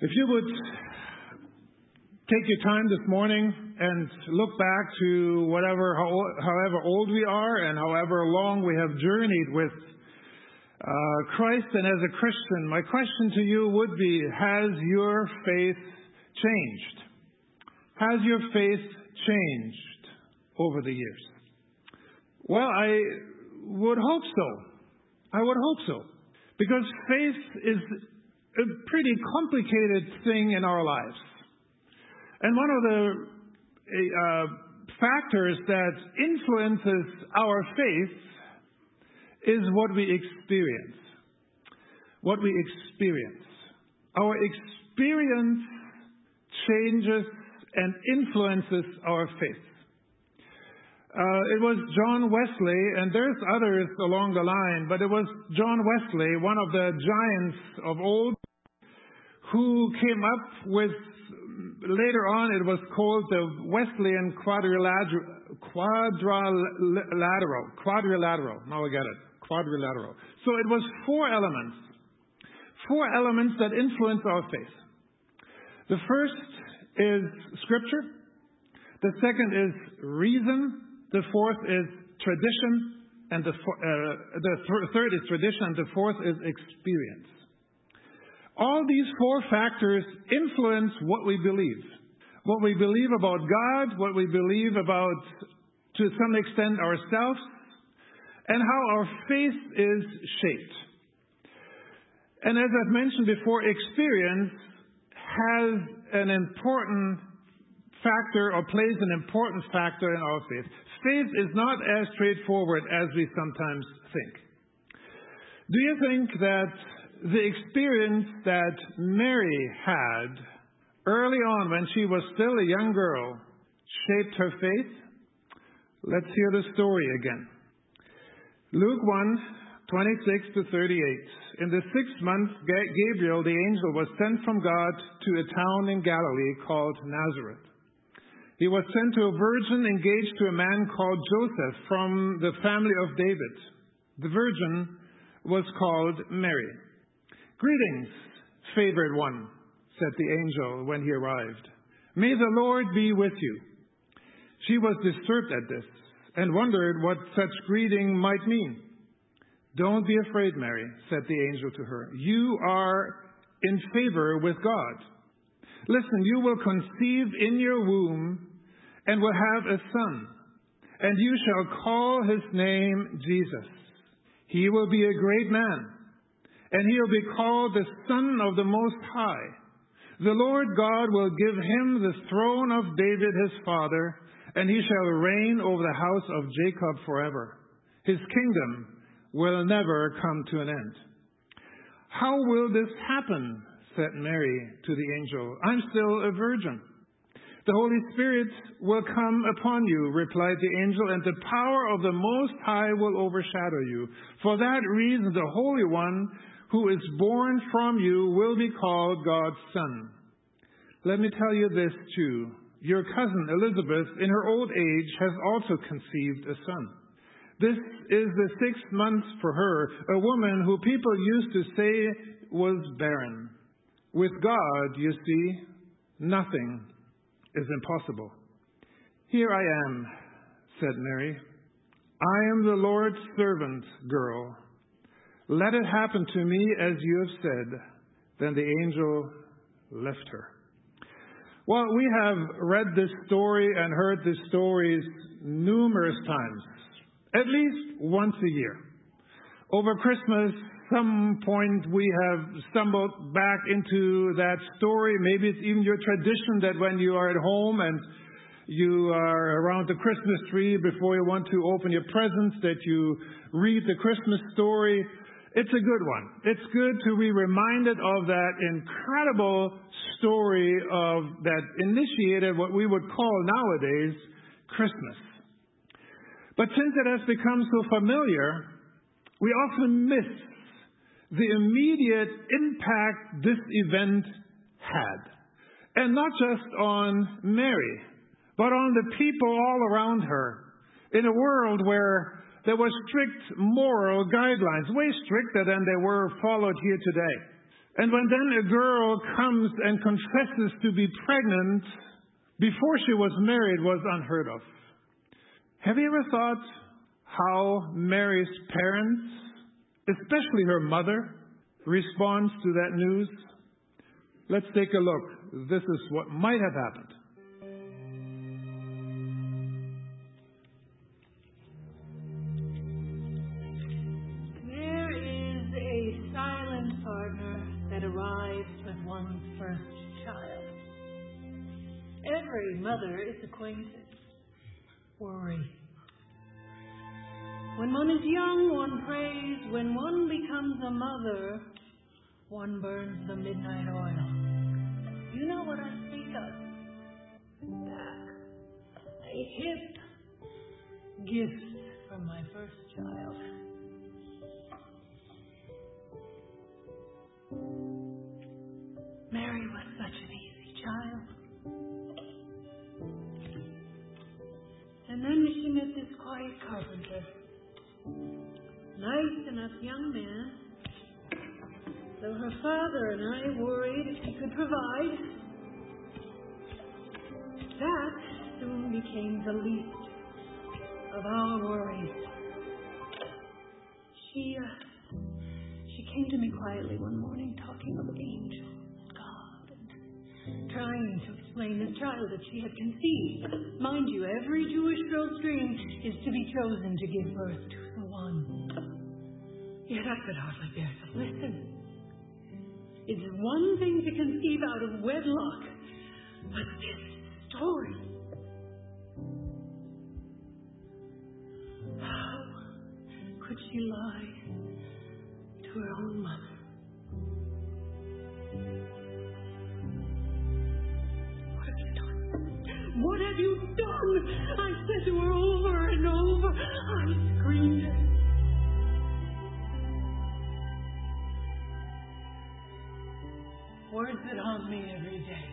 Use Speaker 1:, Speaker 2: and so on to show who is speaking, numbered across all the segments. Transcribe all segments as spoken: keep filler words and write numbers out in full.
Speaker 1: If you would take your time this morning and look back to whatever, however old we are and however long we have journeyed with uh, Christ and as a Christian, my question to you would be, has your faith changed? Has your faith changed over the years? Well, I would hope so. I would hope so. Because faith is a pretty complicated thing in our lives. And one of the uh, factors that influences our faith is what we experience. What we experience. Our experience changes and influences our faith. Uh, it was John Wesley, and there's others along the line, but it was John Wesley, one of the giants of old, who came up with, later on it was called the Wesleyan quadrilateral, quadrilateral, quadrilateral, now I get it, quadrilateral. So it was four elements, four elements that influence our faith. The first is Scripture, the second is reason, the fourth is tradition, and the, uh, the th- third is tradition, and the fourth is experience. All these four factors influence what we believe. What we believe about God, what we believe about, to some extent, ourselves, and how our faith is shaped. And as I've mentioned before, experience has an important factor or plays an important factor in our faith. Faith is not as straightforward as we sometimes think. Do you think that the experience that Mary had early on when she was still a young girl shaped her faith? Let's hear the story again. Luke one, twenty-six to thirty-eight. In the sixth month, Gabriel, the angel, was sent from God to a town in Galilee called Nazareth. He was sent to a virgin engaged to a man called Joseph from the family of David. The virgin was called Mary. "Greetings, favored one," said the angel when he arrived. "May the Lord be with you." She was disturbed at this and wondered what such greeting might mean. "Don't be afraid, Mary," said the angel to her. "You are in favor with God. Listen, you will conceive in your womb and will have a son, and you shall call his name Jesus. He will be a great man, and he will be called the Son of the Most High. The Lord God will give him the throne of David his father, and he shall reign over the house of Jacob forever. His kingdom will never come to an end." "How will this happen?" said Mary to the angel. "I'm still a virgin." "The Holy Spirit will come upon you," replied the angel, "and the power of the Most High will overshadow you. For that reason, the Holy One who is born from you will be called God's Son. Let me tell you this too. Your cousin Elizabeth, in her old age, has also conceived a son. This is the sixth month for her, a woman who people used to say was barren. With God, you see, nothing is impossible." "Here I am," said Mary. "I am the Lord's servant girl. Let it happen to me as you have said." Then the angel left her. Well, we have read this story and heard these stories numerous times, at least once a year. Over Christmas, some point we have stumbled back into that story. Maybe it's even your tradition that when you are at home and you are around the Christmas tree before you want to open your presents, that you read the Christmas story. It's a good one. It's good to be reminded of that incredible story of that initiated what we would call nowadays Christmas. But since it has become so familiar, we often miss the immediate impact this event had. And not just on Mary, but on the people all around her. In a world where there were strict moral guidelines, way stricter than they were followed here today. And when then a girl comes and confesses to be pregnant before she was married was unheard of. Have you ever thought how Mary's parents, especially her mother, responds to that news? Let's take a look. This is what might have happened.
Speaker 2: There is a silent partner that arrives with one's first child. Every mother is acquainted. Worry. When one is young, one prays. When one becomes a mother, one burns the midnight oil. You know what I speak of. Back. A hip gift from my first child. Mary was such an easy child. And then she met this quiet carpenter. Nice enough young man. Though her father and I worried if he could provide. That soon became the least of our worries. She, uh, she came to me quietly one morning talking of angels and God and trying to explain this child that she had conceived. Mind you, every Jewish girl's dream is to be chosen to give birth to the one. Yet I could hardly bear to listen. It's one thing to conceive out of wedlock, but this story. How could she lie to her own mother? What have you done? What have you done? I said to her over and over. I screamed. Words that haunt me every day.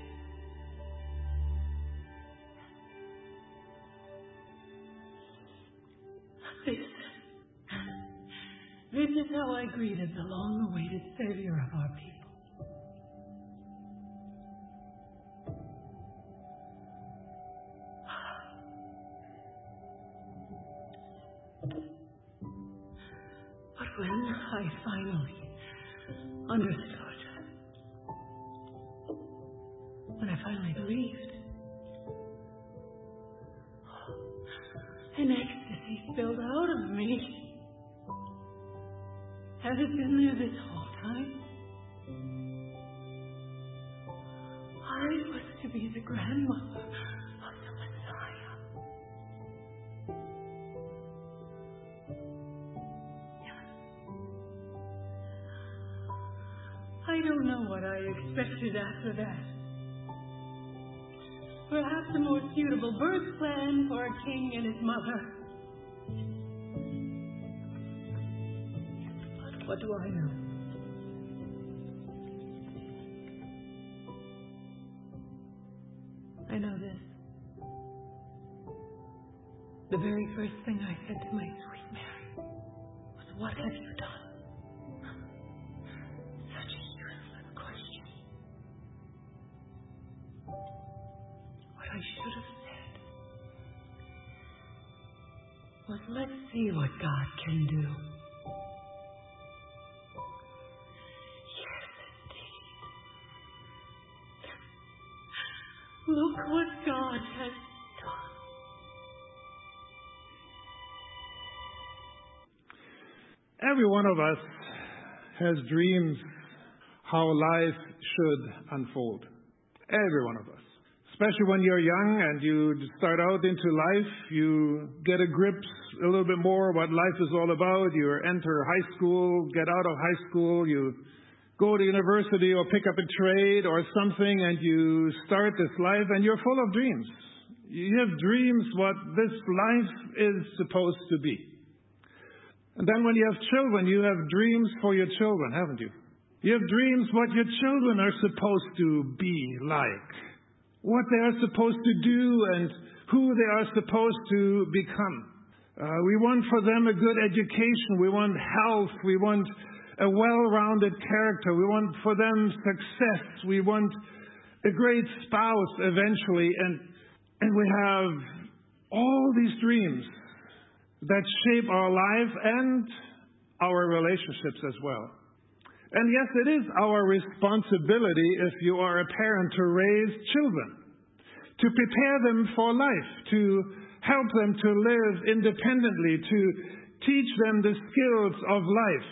Speaker 2: This, this is how I greeted the long-awaited Savior of our people. But when I finally understood, when I finally believed, an ecstasy spilled out of me. Has it been there this whole time? I was to be the grandmother of the Messiah. I don't know what I expected after that. Perhaps a more suitable birth plan for a king and his mother. But what do I know? I know this. The very first thing I said to my sweet Mary was, "What have you done?" Such a useless question. I should have said was, let's see what God can do. Yes, indeed. Look what God has done.
Speaker 1: Every one of us has dreams how life should unfold. Every one of us. Especially when you're young and you start out into life, you get a grip a little bit more what life is all about. You enter high school, get out of high school, you go to university or pick up a trade or something, and you start this life and you're full of dreams. You have dreams what this life is supposed to be. And then when you have children, you have dreams for your children, haven't you? You have dreams what your children are supposed to be like. What they are supposed to do and who they are supposed to become. Uh, we want for them a good education. We want health. We want a well-rounded character. We want for them success. We want a great spouse eventually. And, and we have all these dreams that shape our life and our relationships as well. And yes, it is our responsibility, if you are a parent, to raise children, to prepare them for life, to help them to live independently, to teach them the skills of life.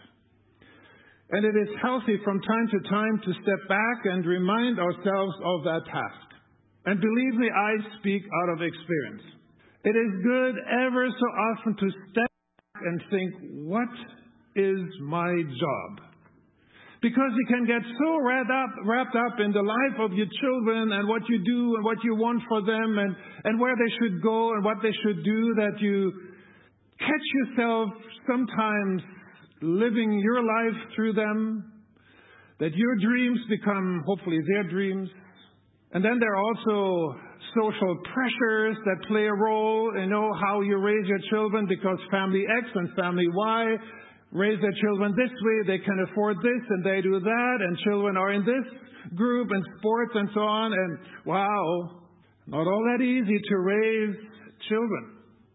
Speaker 1: And it is healthy from time to time to step back and remind ourselves of that task. And believe me, I speak out of experience. It is good ever so often to step back and think, what is my job? Because you can get so wrapped up, wrapped up in the life of your children and what you do and what you want for them and, and where they should go and what they should do that you catch yourself sometimes living your life through them, that your dreams become hopefully their dreams. And then there are also social pressures that play a role. You know, how you raise your children, because family X and family Y raise their children this way, they can afford this and they do that, and children are in this group and sports and so on. And wow, not all that easy to raise children.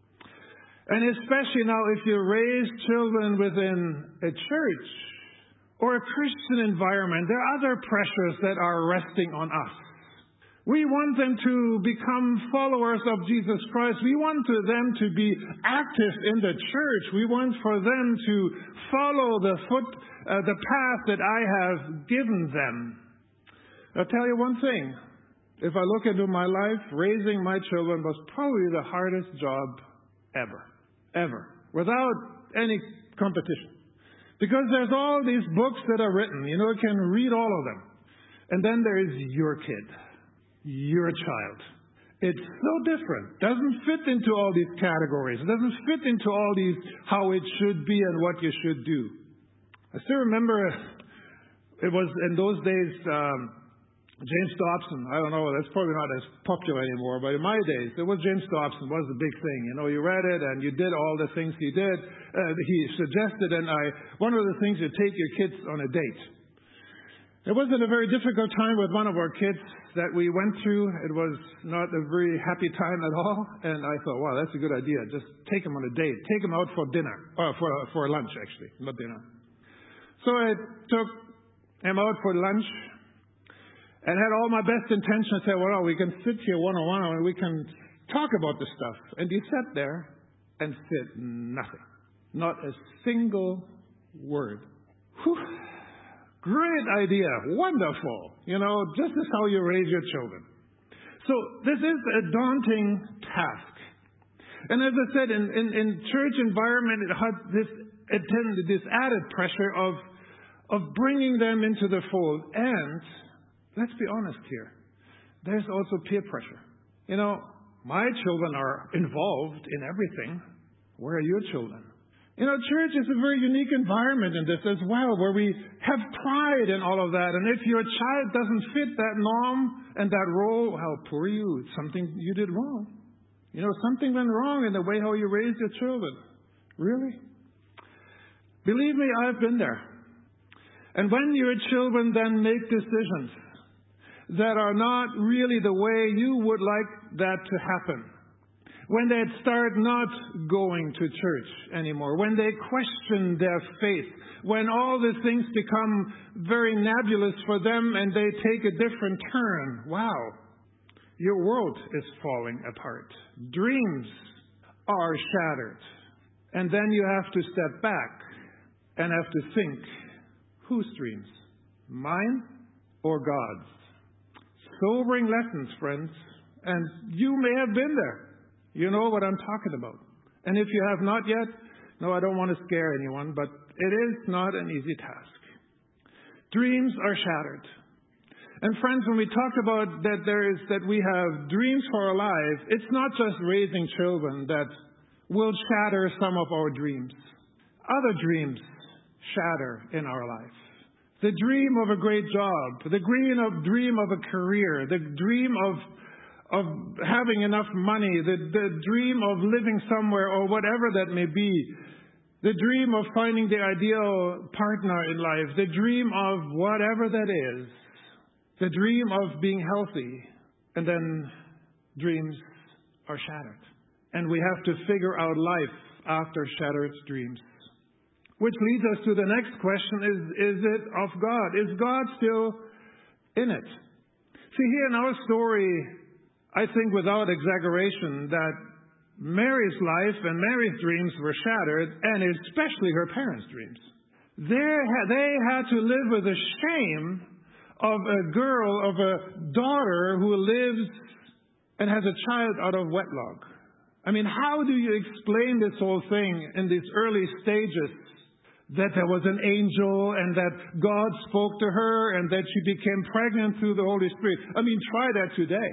Speaker 1: And especially now if you raise children within a church or a Christian environment, there are other pressures that are resting on us. We want them to become followers of Jesus Christ. We want to them to be active in the church. We want for them to follow the foot, uh, the path that I have given them. I'll tell you one thing. If I look into my life, raising my children was probably the hardest job ever. Ever. Without any competition. Because there's all these books that are written. You know, you can read all of them. And then there is your kid. Your child. It's so different. Doesn't fit into all these categories. It doesn't fit into all these how it should be and what you should do. I still remember it was in those days, um, James Dobson. I don't know, that's probably not as popular anymore, but in my days, it was James Dobson was the big thing. You know, you read it and you did all the things he did. Uh, he suggested, and I one of the things, you take your kids on a date. It wasn't a very difficult time with one of our kids that we went through. It was not a very happy time at all. And I thought, wow, that's a good idea. Just take him on a date. Take him out for dinner. Or for, for lunch, actually, not dinner. So I took him out for lunch and had all my best intentions. I said, well, we can sit here one-on-one and we can talk about this stuff. And he sat there and said nothing. Not a single word. Whew. Great idea. Wonderful. You know, just as how you raise your children. So this is a daunting task. And as I said, in, in, in church environment, it had this, attended this added pressure of, of bringing them into the fold. And let's be honest here. There's also peer pressure. You know, my children are involved in everything. Where are your children? You know, church is a very unique environment in this as well, where we have pride in all of that. And if your child doesn't fit that norm and that role, well, poor you. It's something you did wrong. You know, something went wrong in the way how you raised your children. Really? Believe me, I've been there. And when your children then make decisions that are not really the way you would like that to happen, when they start not going to church anymore, when they question their faith, when all these things become very nebulous for them and they take a different turn, wow, your world is falling apart. Dreams are shattered. And then you have to step back and have to think, whose dreams? Mine or God's? Sobering lessons, friends. And you may have been there. You know what I'm talking about. And if you have not yet, no, I don't want to scare anyone, but it is not an easy task. Dreams are shattered. And friends, when we talk about that there is that we have dreams for our lives, it's not just raising children that will shatter some of our dreams. Other dreams shatter in our life. The dream of a great job, the dream of dream of a career, the dream of of having enough money, the, the dream of living somewhere or whatever that may be, the dream of finding the ideal partner in life, the dream of whatever that is, the dream of being healthy, and then dreams are shattered. And we have to figure out life after shattered dreams. Which leads us to the next question, is, is it of God? Is God still in it? See, here in our story, I think without exaggeration, that Mary's life and Mary's dreams were shattered, and especially her parents' dreams. They had to live with the shame of a girl, of a daughter who lives and has a child out of wedlock. I mean, how do you explain this whole thing in these early stages? That there was an angel and that God spoke to her and that she became pregnant through the Holy Spirit. I mean, try that today.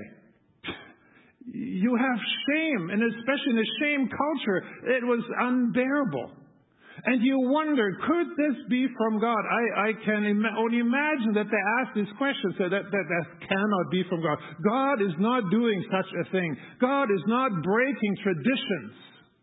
Speaker 1: You have shame, and especially in a shame culture, it was unbearable. And you wondered, could this be from God? I, I can Im- only imagine that they asked this question, so that, that that cannot be from God. God is not doing such a thing. God is not breaking traditions.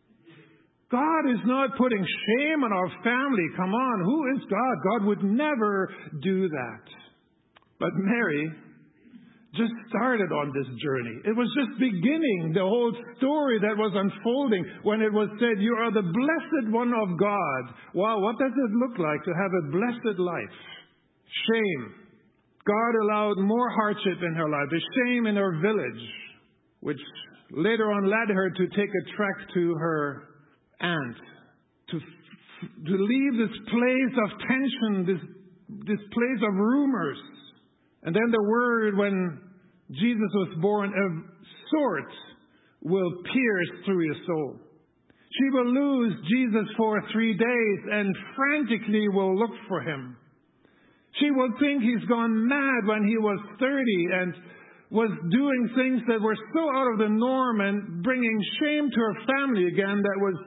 Speaker 1: God is not putting shame on our family. Come on, who is God? God would never do that. But Mary just started on this journey. It was just beginning, the whole story that was unfolding when it was said, you are the blessed one of God. Wow, what does it look like to have a blessed life? Shame. God allowed more hardship in her life. The shame in her village, which later on led her to take a trek to her aunt, to, to leave this place of tension, this, this place of rumors. And then the word, when Jesus was born, a sword will pierce through your soul. She will lose Jesus for three days and frantically will look for him. She will think he's gone mad when he was thirty and was doing things that were so out of the norm and bringing shame to her family again that was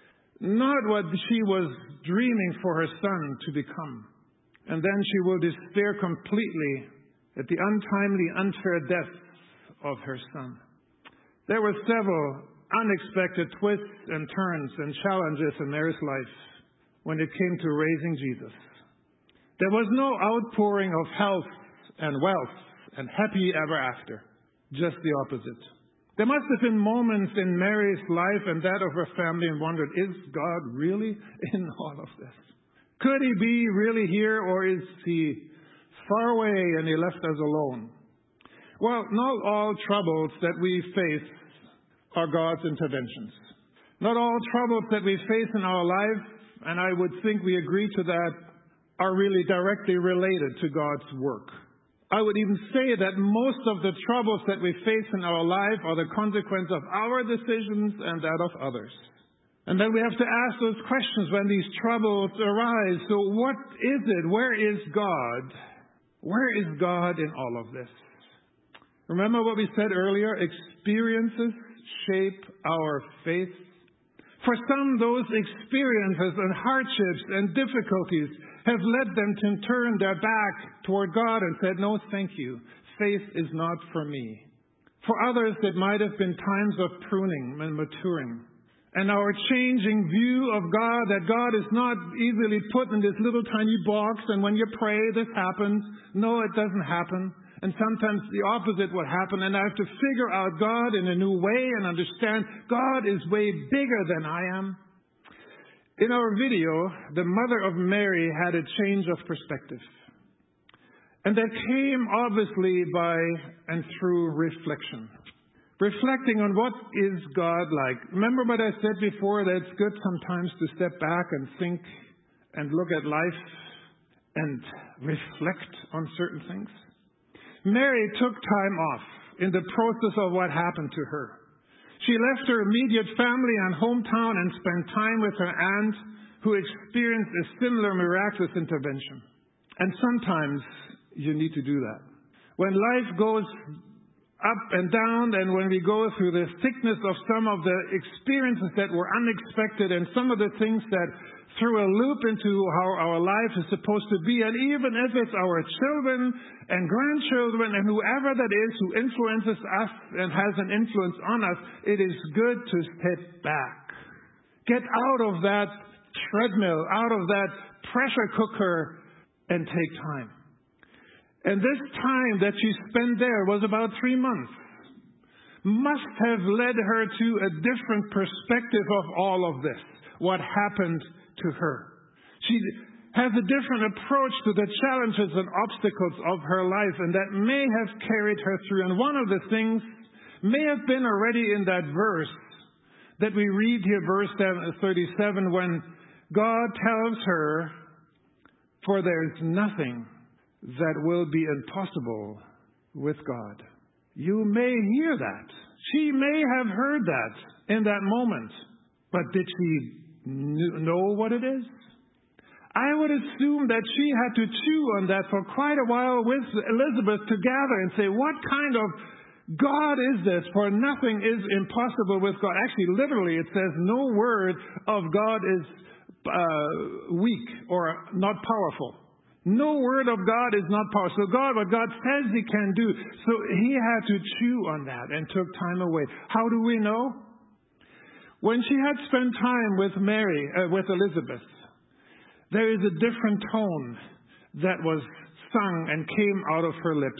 Speaker 1: not what she was dreaming for her son to become. And then she will despair completely at the untimely, unfair death of her son. There were several unexpected twists and turns and challenges in Mary's life when it came to raising Jesus. There was no outpouring of health and wealth and happy ever after. Just the opposite. There must have been moments in Mary's life and that of her family and wondered, is God really in all of this? Could he be really here, or is he far away and he left us alone? Well, not all troubles that we face are God's interventions. Not all troubles that we face in our life, and I would think we agree to that, are really directly related to God's work. I would even say that most of the troubles that we face in our life are the consequence of our decisions and that of others. And then we have to ask those questions when these troubles arise. So what is it? Where is God? Where is God in all of this? Remember what we said earlier? Experiences shape our faith. For some, those experiences and hardships and difficulties have led them to turn their back toward God and said, no, thank you. Faith is not for me. For others, it might have been times of pruning and maturing. And our changing view of God, that God is not easily put in this little tiny box, and when you pray, this happens. No, it doesn't happen. And sometimes the opposite will happen, and I have to figure out God in a new way and understand God is way bigger than I am. In our video, the mother of Mary had a change of perspective. And that came obviously by and through reflection. Reflecting on what is God like. Remember what I said before, that it's good sometimes to step back and think and look at life and reflect on certain things. Mary took time off in the process of what happened to her. She left her immediate family and hometown and spent time with her aunt who experienced a similar miraculous intervention. And sometimes you need to do that. When life goes up and down, and when we go through the thickness of some of the experiences that were unexpected and some of the things that threw a loop into how our life is supposed to be, and even if it's our children and grandchildren and whoever that is who influences us and has an influence on us, it is good to step back. Get out of that treadmill, out of that pressure cooker, and take time. And this time that she spent there was about three months. Must have led her to a different perspective of all of this, what happened to her. She has a different approach to the challenges and obstacles of her life, and that may have carried her through. And one of the things may have been already in that verse that we read here, verse thirty-seven, when God tells her, "For there is nothing that will be impossible with God." You may hear that. She may have heard that in that moment. But did she know what it is? I would assume that she had to chew on that for quite a while with Elizabeth to gather and say, what kind of God is this? For nothing is impossible with God. Actually, literally, it says no word of God is uh, weak or not powerful. No word of God is not powerful. So God, what God says He can do. So He had to chew on that and took time away. How do we know? When she had spent time with Mary, uh, with Elizabeth, there is a different tone that was sung and came out of her lips.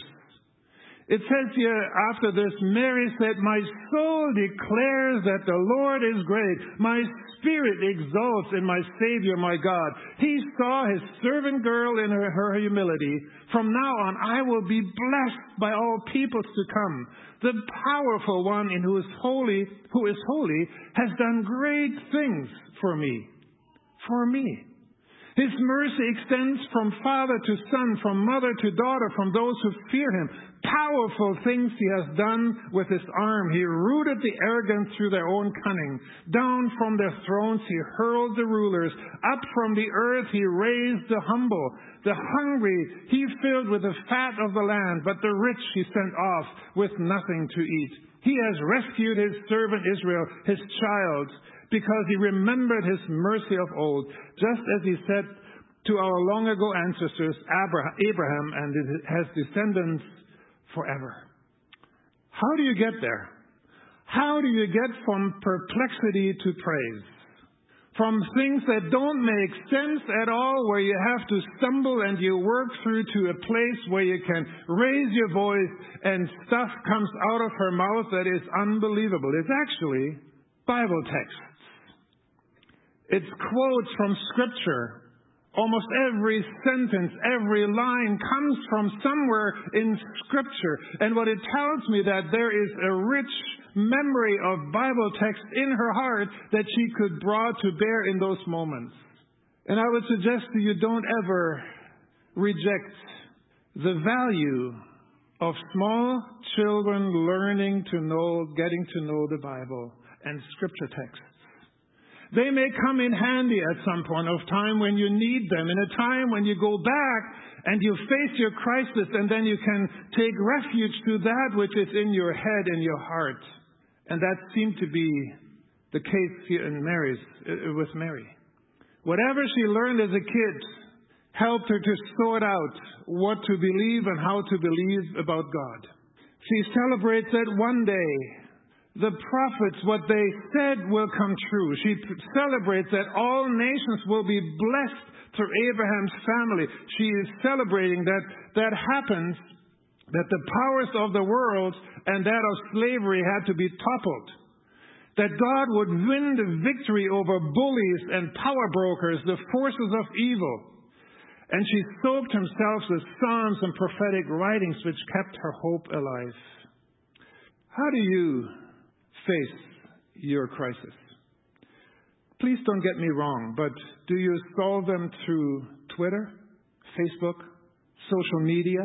Speaker 1: It says here, after this, Mary said, "My soul declares that the Lord is great. My spirit exalts in my Savior, my God. He saw His servant girl in her, her humility. From now on, I will be blessed by all peoples to come. The powerful one in who is holy, who is holy, has done great things for me." For me. His mercy extends from father to son, from mother to daughter, from those who fear Him. Powerful things He has done with His arm. He rooted the arrogant through their own cunning. Down from their thrones He hurled the rulers. Up from the earth He raised the humble. The hungry He filled with the fat of the land, but the rich He sent off with nothing to eat. He has rescued His servant Israel, His child, because He remembered His mercy of old, just as He said to our long ago ancestors, Abraham and his descendants forever. How do you get there? How do you get from perplexity to praise? From things that don't make sense at all, where you have to stumble and you work through to a place where you can raise your voice and stuff comes out of her mouth that is unbelievable. It's actually Bible texts. It's quotes from Scripture. Almost every sentence, every line comes from somewhere in Scripture. And what it tells me that there is a rich memory of Bible text in her heart that she could bring to bear in those moments. And I would suggest to you, don't ever reject the value of small children learning to know, getting to know the Bible and Scripture texts. They may come in handy at some point of time when you need them, in a time when you go back and you face your crisis, and then you can take refuge to that which is in your head and your heart. And that seemed to be the case here in Mary's, uh, with Mary. Whatever she learned as a kid helped her to sort out what to believe and how to believe about God. She celebrates that one day the prophets, what they said will come true. She celebrates that all nations will be blessed through Abraham's family. She is celebrating that that happens, that the powers of the world and that of slavery had to be toppled. That God would win the victory over bullies and power brokers, the forces of evil. And she soaked herself with psalms and prophetic writings which kept her hope alive. How do you face your crisis? Please don't get me wrong, but do you solve them through Twitter, Facebook, social media?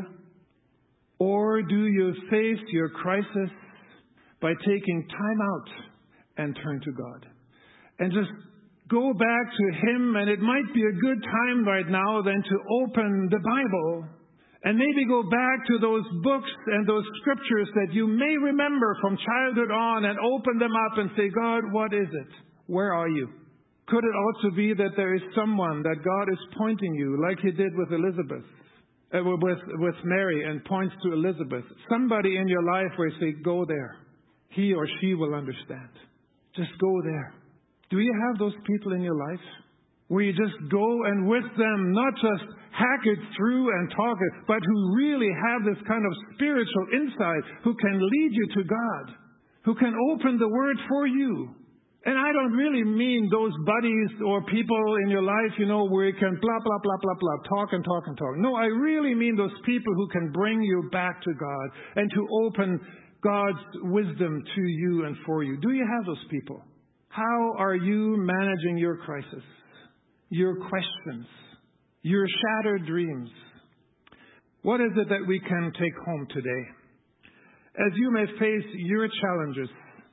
Speaker 1: Or do you face your crisis by taking time out and turn to God? And just go back to Him, and it might be a good time right now then to open the Bible and maybe go back to those books and those scriptures that you may remember from childhood on and open them up and say, God, what is it? Where are you? Could it also be that there is someone that God is pointing you, like He did with Elizabeth, uh, with, with Mary, and points to Elizabeth? Somebody in your life where you say, go there. He or she will understand. Just go there. Do you have those people in your life where you just go and with them, not just hack it through and talk it, but who really have this kind of spiritual insight, who can lead you to God, who can open the Word for you. And I don't really mean those buddies or people in your life, you know, where you can blah, blah, blah, blah, blah, talk and talk and talk. No, I really mean those people who can bring you back to God and to open God's wisdom to you and for you. Do you have those people? How are you managing your crisis, your questions, your shattered dreams? What is it that we can take home today? As you may face your challenges,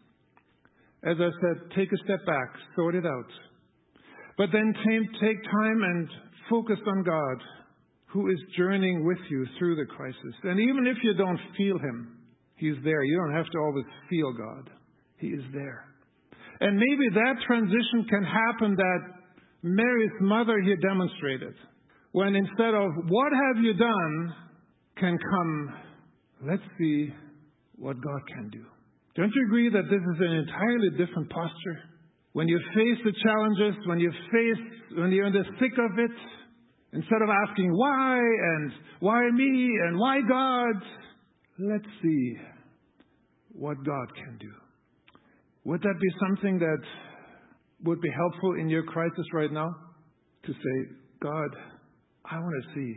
Speaker 1: as I said, take a step back, sort it out. But then take time and focus on God, who is journeying with you through the crisis. And even if you don't feel Him, He's there. You don't have to always feel God. He is there. And maybe that transition can happen that Mary's mother here demonstrated. When instead of, what have you done, can come, let's see what God can do. Don't you agree that this is an entirely different posture? When you face the challenges, when you face, when you're in the thick of it, instead of asking why and why me and why God, let's see what God can do. Would that be something that would be helpful in your crisis right now? To say, God, I want to see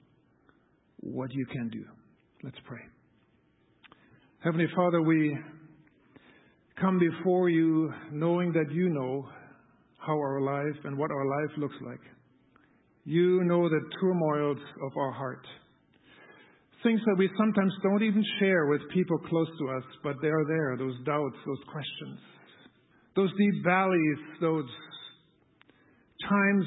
Speaker 1: what you can do. Let's pray. Heavenly Father, we come before you knowing that you know how our life and what our life looks like. You know the turmoils of our heart. Things that we sometimes don't even share with people close to us, but they are there, those doubts, those questions, those deep valleys, those times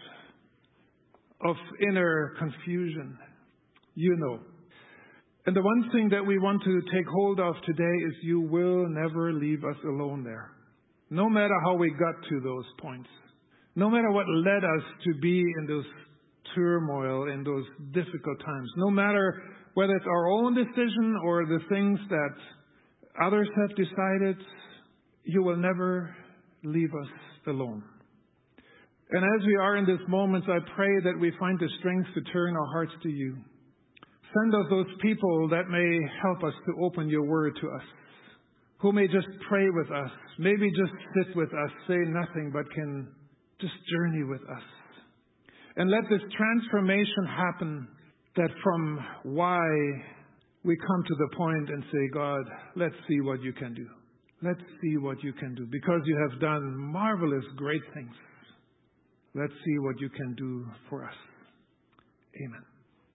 Speaker 1: of, of inner confusion. You know. And the one thing that we want to take hold of today is you will never leave us alone there. No matter how we got to those points. No matter what led us to be in those turmoil, in those difficult times. No matter whether it's our own decision or the things that others have decided, you will never leave us alone. And as we are in this moment, I pray that we find the strength to turn our hearts to you. Send us those people that may help us to open your word to us, who may just pray with us, maybe just sit with us, say nothing, but can just journey with us. And let this transformation happen, that from why we come to the point and say, God, let's see what you can do. Let's see what you can do. Because you have done marvelous, great things. Let's see what you can do for us. Amen.